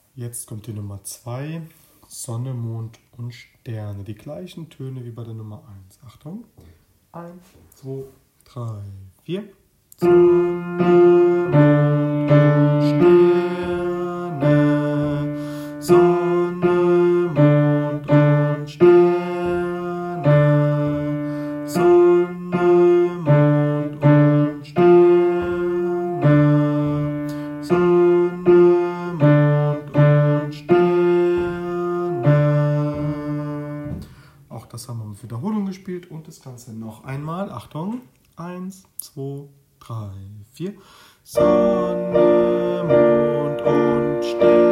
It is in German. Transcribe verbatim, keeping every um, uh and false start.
Jetzt kommt die Nummer zwei, Sonne, Mond und Sterne. Die gleichen Töne wie bei der Nummer eins. Achtung. eins, zwei, drei, vier. Sonne, Mond und Sterne. Sonne, Mond und Sterne. Sonne, Mond und Sterne. Sonne, Mond und Sterne. Auch das haben wir mit Wiederholung gespielt und das Ganze noch einmal. Achtung. Eins, zwei, drei, vier. Sonne, Mond und Sterne.